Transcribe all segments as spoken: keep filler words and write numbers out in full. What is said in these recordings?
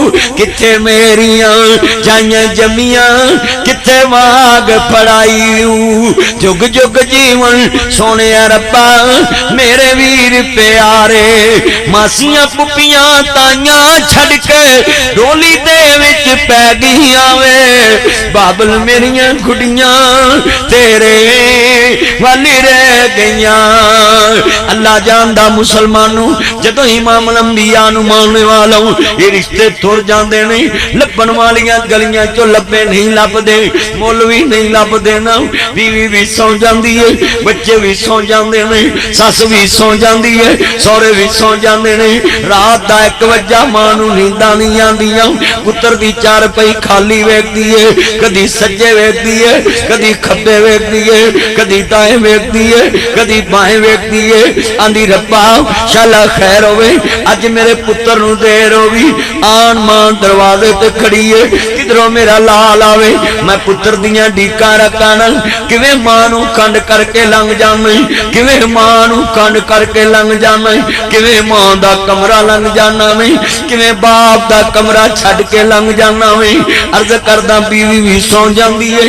किथे मेरियां जाइयां जमियां किथे वाग पढ़ाई जुग जुग जीवन सोने रब्बा मेरे वीर प्यारे मासियां पुपियां ताइयां छड़ के डोली दे विच पै गईयां वे बाबल मेरियां गुड़ियां तेरे वाली रह गईयां। अल्लाह जानदा मुसलमानों जदों इमाम अंबिया नूं मानने वालों ये रिश्ते तुर जाते नहीं लभन वालियां गलियां चो लभे नहीं लभदे मुल भी नहीं लभदे ना बीवी भी सौ जाती है बच्चे भी सौ जाते हैं सस भी सौ जाती है सौरे भी सौ जाते हैं रात का एक वजा मां नूं नींदां नहीं आंदियां पुत्र की चार पई खाली वेखदी है कदी सज्जे वेखदी है कदी खब्बे वेखदी है कदी दाएं वेखदी है कदी बाएं वेखदी है आंदी रब्बा शाला खैर होवे अज मेरे पुत्र नूं देर होवी आन मां दरवाजे ते खड़ी है किधरों मेरा लाल आवे मैं पुत्र दियां डीकां रखां ना किवें मां नूं कंड करके लंघ जावां किवें मां नूं कंड करके लंघ जावां किवें मां दा कमरा लंघ जाना मैं किवें बाप दा कमरा छड्ड के लंघ जाना मैं अर्ज करदा बीवी भी सौ जांदी है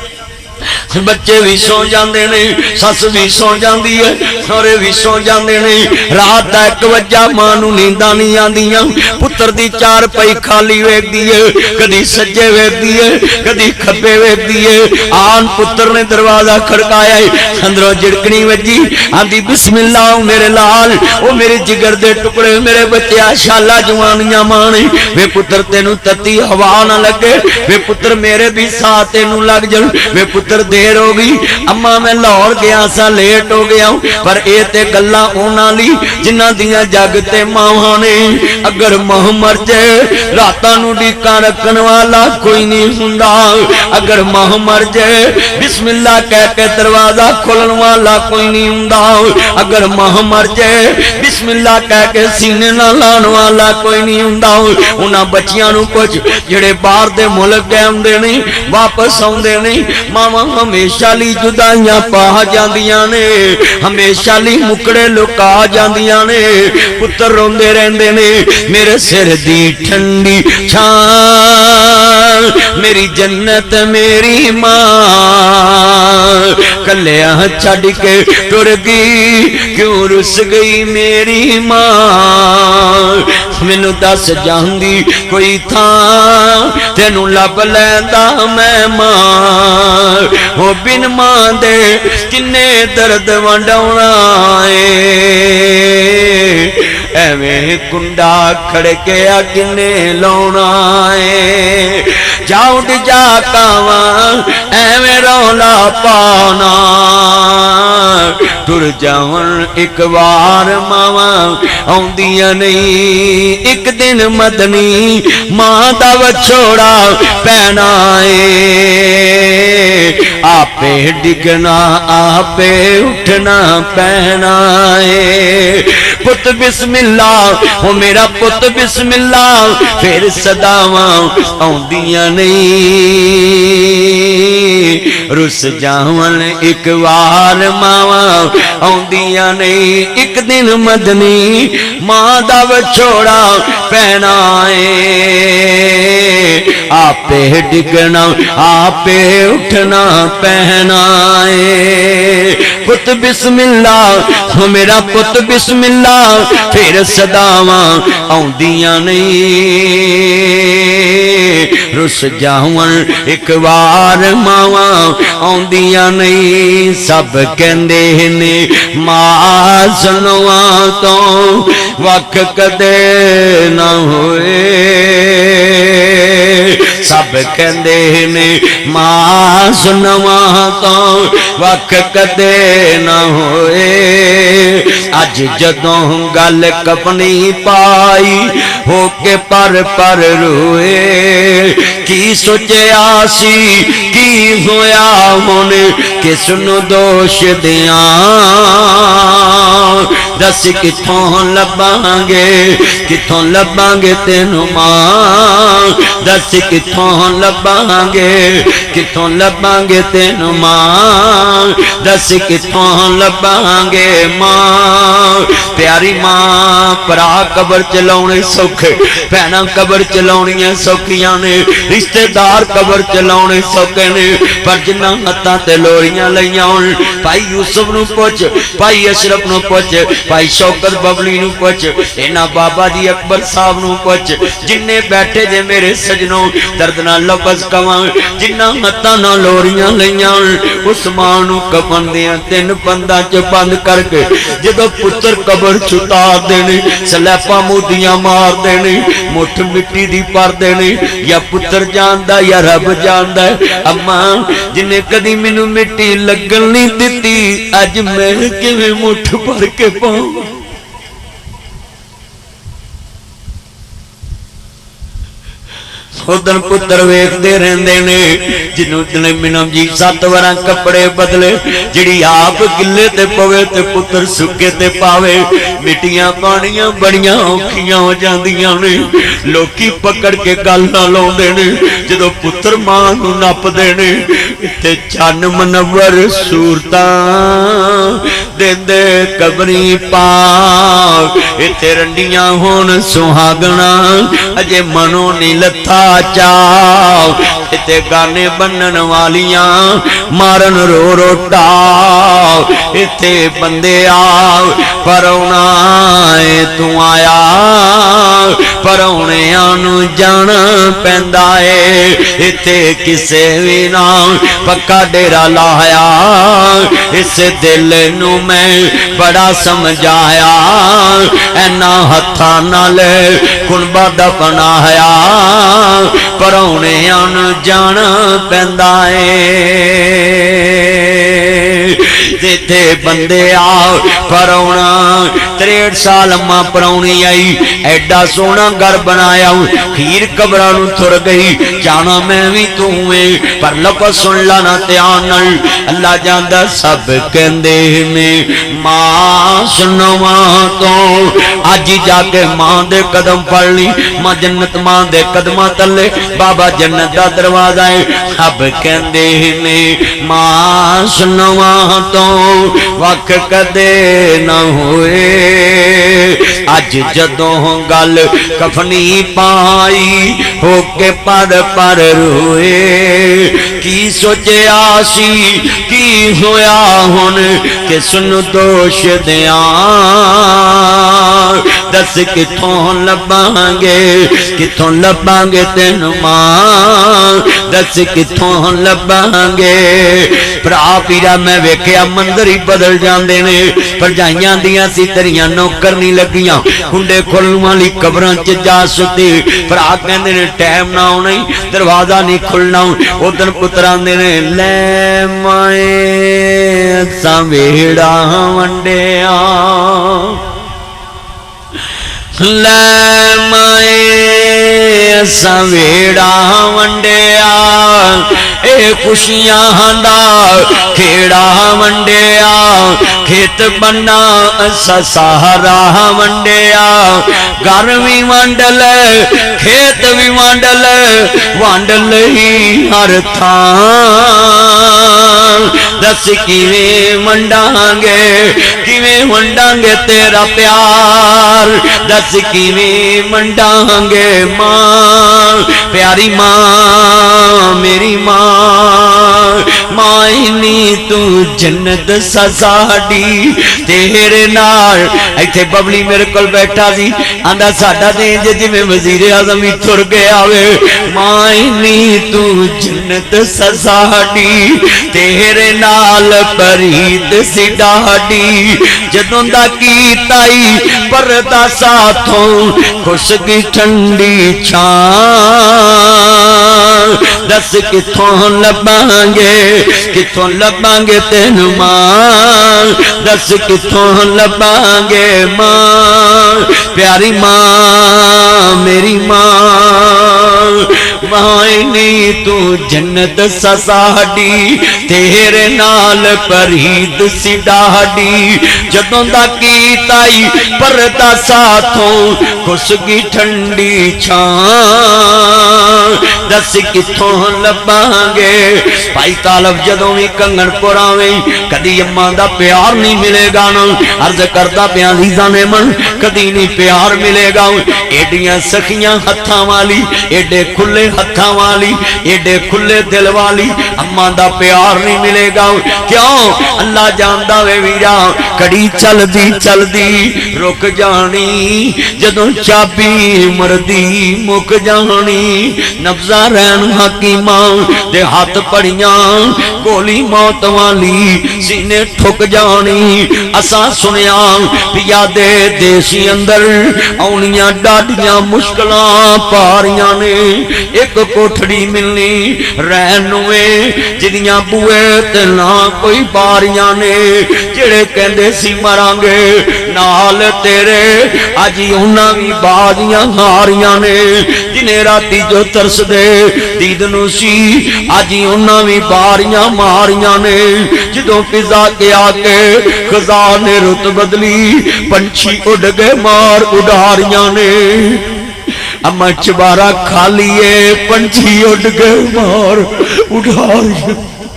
बच्चे भी सौ जाते ने सस भी सौ जाती है सौरे भी सौ जाते ने रात का एक वजा मां नूं नींदां नहीं आंदियां पुत्र दी चार पई खाली वेखदी है कदी सज्जे वेखदी है कदी खब्बे वेखदी है आन पुत्र ने दरवाजा खड़काया अंदरों झिड़कनी वजी आंदी बिस्मिल्लाह मेरे लाल ओ मेरे जिगर दे टुकड़े मेरे बच्चे शाला जवानियां माने वे पुत्र तेनू तत्ती हवा ना लगे वे पुत्र मेरे भी साथ तेनू लग जान वे पुत्र देर हो गई अम्मा मैं लाहौर गया सा लेट हो गया पर ए ते गल्लां उन्हां लई जिन्हां दियां जग ते मावां ने अगर मां मर जाए रातां नूं डीकां रखण वाला कोई नहीं हुंदा अगर मां मर जाए बिस्मिल्लाह कह के दरवाजा खोलण वाला कोई नहीं हुंदा अगर मां मर जाए बिस्मिल्लाह कह के सीने नाल लाण वाला कोई नहीं हुंदा उन्हां बच्चियां नूं कुछ जिहड़े बाहर दे मुल्क गए हुंदे ने वापस आउंदे ने मावां हमेशा ली जुदाइयां पा जांदियां ने हमेशा ली मुकड़े लुका जांदियां ने पुत्र रोंदे रहंदे ने मेरे सिर दी ठंडी छां मेरी जन्नत मेरी मां कलिया छड़ के टुर गई क्यों रुस गई मेरी मां मैनू दस जांदी कोई थां तेनू लब लैंदा मैं मां वो बिन मां दे किन्ने दर्द वंडाउणा एवें कुंडा खड़के किन्ने लाउणा जाऊं जा कावा एवें रौला पाना टुर जावन एक बार मावा आउंदियां नहीं एक दिन मदनी मां दा वछोड़ा पैना आपे डिगना आपे उठना पैना पुत बिस्मिल्लाह हो मेरा पुत बिस्मिल्लाह फिर सदावां आउंदियां नहीं रुस जावन एक बार मावा आउंदियां नहीं एक दिन मदनी मां दा वछोड़ा पैना आपे डिगना आपे उठना पहना पुत बिस्मिल्लाह हो मेरा पुत बिस्मिल्लाह फिर सदावां आउंदियां नहीं रुस जावन एक बार मावा आउंदियां नहीं सब कहंदे ने मां सुनवा तो वख कदे ना होए सब कहंदे ने मां सुनवा तो वख कदे ना होए अज जदों गल कपनी पाई होके पर पर रोए की सोचिया सी की होया हुण किस नूं दोष दियां दस किथों लभांगे किथों लभांगे तेनू मां दस किथों लभांगे किथों लभांगे तेनू मां दस किथों लभांगे मां प्यारी मां भरा कबर च लाउणे सौ सौखे, भैनां कबर चलाउणियां सौखियां ने, रिश्तेदार कबर चलाउणे सौखे ने, पर जिन्हां हत्थां ते लोरियां लईआं होण, भाई यूसुफ नूं पुछ, भाई अशरफ नूं पुछ, भाई शौकत बबली नूं पुछ, इन्हां बाबा जी अकबर साहब नूं पुछ, जिन्ने बैठे जे मेरे सजनों दर्द नाल लफज कवां, जिन्हां हत्थां नाल लोरियां लईआं उस मां नूं कफन दियां तीन बंदां च बंद करके जदों पुत्र कबर छुटा देने, सलैपा मोदियां मार देने, मुठ मिट्टी दी भर देने, या पुत्र जानदा या रब जानदा। अम्मा जिन्हें कदी मैनू मिट्टी लगन नहीं दिती, अज मैं किवें मुठ भर के पाऊं। उदन पुत्र वेखते रहते ने, जिन्होंने मिनम जी सत बार कपड़े बदले, जिहड़ी आप गिले ते पवे ते पुत्र सुके ते पावे। मिट्टियां पानियां बड़ियां औखियां हो जांदियां ने, लोकी पकड़ के गल ना लाउंदे ने, जदों पुत्र मां नूं नपदे ने। इत्थे चन्न मनवर सूरतां देंदे कबरी पाक, इत्थे रंडियां होण सुहागणा, अजे मनो नहीं लथा चाव, इत्थे गाने बनन वालियां मारन रो रो टाव। इत्थे बंदे आ परौना तू आया, परौणियां नूं जाना पैंदा है। इत्थे किसे भी ना पक्का डेरा लाया, इस दिल नूं मैं बड़ा समझाया, ऐना हत्थां नाल कुणबा दा बनाया, परौणियां नूं जाना पैंदा है। जिथे बंदे आ परौना त्रेठ साल मां परौनी आई, एडा सोहना घर बनाया, खीर कबरां नूं तुर गई, जाना मैं भी तू है, पर लफज सुन ला ना ध्यान नाल। अल्लाह जानदा सब कहंदे ने मां सुनवा तो अज जाके मां दे कदम फड़ ली, मां जन्नत मां दे कदमां तले, बाबा जन्नत दा दरवाजा है। सब कहंदे ने मां सुनवा तो वख कदे न होए, अज जदों गल कफनी पाई होके पर पर रोए। की सोचिया सी की होया हुण किस नूं दोष दियां, दस किथों लभांगे किथों लभांगे तेनू मां, दस किथों लभांगे। भरा पीरा मैं वेख्या मंदिर ही बदल जाते ने, भरजाइयां दियां सी धरियां नौकर नहीं लगियां, कुंडे खोलण वाली कबरां च जा सुते। भरा कहंदे ने टाइम ना आउणा, दरवाजा नहीं खुलना। उधर पुत्र आंदे ने लै माए असां वेड़ा वंडिया, लै माए असां वेड़ा वंडिया, ए खुशियां दा खेड़ा वंडिया, खेत बन्ना असा सहारा वंडिया। घर भी वंड ले खेत भी वंड ले, वंड लई हर थां। दस किवें वंडांगे किवें वंडांगे तेरा प्यार, दस किवें वंडांगे मां प्यारी मां मेरी मां। मायनी तू जन्नत साडी तेरे नाल। इत्थे बबली मेरे कोल बैठा सी, आंदा साडा ते इंज जिवें वजीर आज़म ही तुर गया वे। मायनी तू जन्नत साडी तेरे नाल परीत सी डाडी, जदों दा कीता ई परदा साथों खुश की ठंडी छां। दस किथों लभांगे किथों लभांगे तेनू मां, दस किथों लभांगे मां प्यारी मां मेरी मां। मायनी तू जन्नत साडी तेरे नाल परीद सी डाडी, जदों दा कीता ई परदा साथों खुश की ठंडी छां। दस कित्थों लभांगे। भाई तालब जदों भी कंगनपुर आवे कदी अम्मा दा प्यार नहीं मिलेगा ना। अर्ज करदा पिया लीजा ने मन कदी नहीं प्यार मिलेगा। एडियां सखियां हत्थां वाली, एडे खुले हत्थां वाली, एडे खुले दिल वाली अम्मा दा प्यार नहीं मिलेगा। क्यों? अल्लाह जानदा वे वीरा कड़ी चलदी चलदी रुक जानी, जदों चाबी मरदी मुक जानी। नब्जा रैन हकीमा दे हाथ पड़ियां गोली मौत वाली सीने ठुक जानी। असा सुनिया पिया दे देसी अंदर आउनियां डाडियां मुश्किलां पारियां ने। एक कोठड़ी मिलनी रैन नुए जिदियां बुए ते ना कोई बारियां ने। जेड़े कहंदे सी मरांगे नाल तेरे अज उन्हां भी बाजियां हारियां ने। जिन्हें राती जो तरसदे दीद नूं सी अज उन्हां भी बारियां मारियां ने। जदों फिजा के आके खजा ने रुत बदली पंछी उड़ गए मार उडारियां ने। अम्मा चबारा खाली है पंछी उड़ गए मार उडारियां।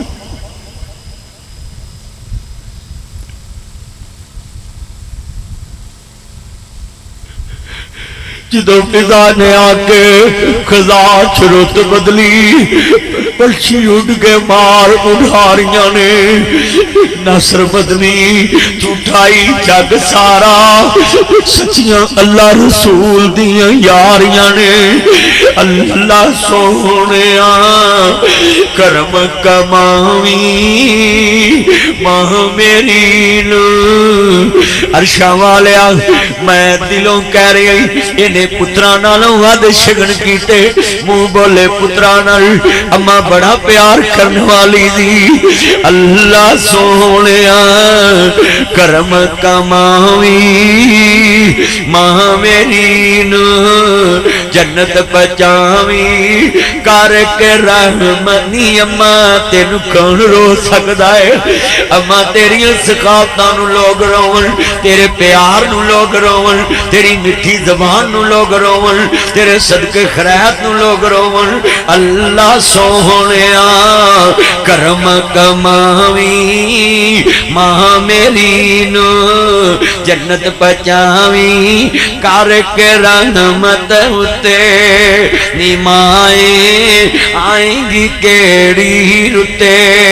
जदों फिजा ने आके खजा रुत बदली पंछी उड़ गए मार उड़ारियां ने। नसर बदली झूठाई जग सारा सच्चियां अल्लाह रसूल दियां यारियां ने। अल्लाह सोहणिया करम कमावी मां मेरी नू। अरशा वालिया मैं दिलों कह रही इन्हें पुत्रा नालों वध शगन कीते। मुंह बोले पुत्रा नाल अम्मा बड़ा प्यार करने वाली दी। अल्लाह सोहणिया करम कमावी मां मेरी नू जन्नत पहुंचावी करके रहमनी। अम्मा तेनू कौन रो सकदा है? अम्मा तेरियां सखावतां नू लोग रोवन, तेरे प्यार नू लोग रोवन, तेरी मिठी जबान नू लोग रोवन, तेरे सदके खैरात नू लोग रोवन। अल्लाह सोहणिया करम कमावी मां मेरी नू जन्नत पहुंचावी करके रहमत उते। निमाए आएंगी केड़ी रुते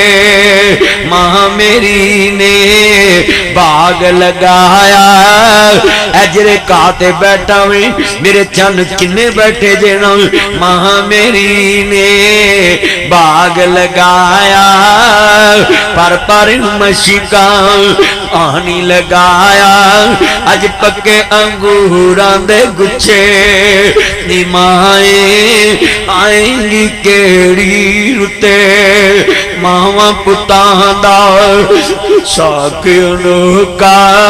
मां मेरी ने बाग लगाया। अजरे काते बैठा वे मेरे चन किन्ने बैठे जेना मां मेरी ने बाग लगाया। पर पर मशिका पानी लगाया अज पक्के अंगूरां दे गुच्छे। निमाए आएंगी केड़ी रुते मावा पुतां दा साक अनोखा।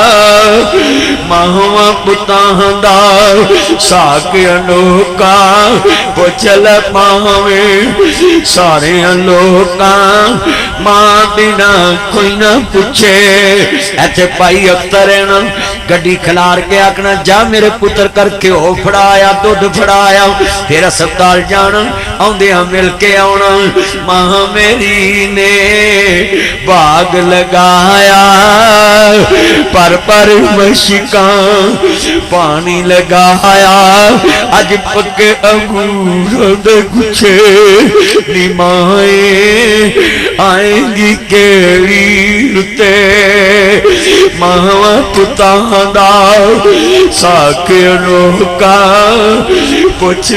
मावा पुतां दा साक अनोखा पुछल पावे सारे लोकां मां बिना कोई ना पूछे। ऐथे भाई अख्तर है ना गड्डी खिलार के आखना जा मेरे पुत्र करके हो फड़ाया दुध फड़ाया फिर अस्पताल जाना आउंदियां मिल के आना। मां मेरी ने बाग लगाया पर पर मशिका पानी लगाया अज पक्के अंगूर दे गुच्छे। निमाए आएंगी केड़ी रुते मावा पुतां दा साक अनोखा पुछ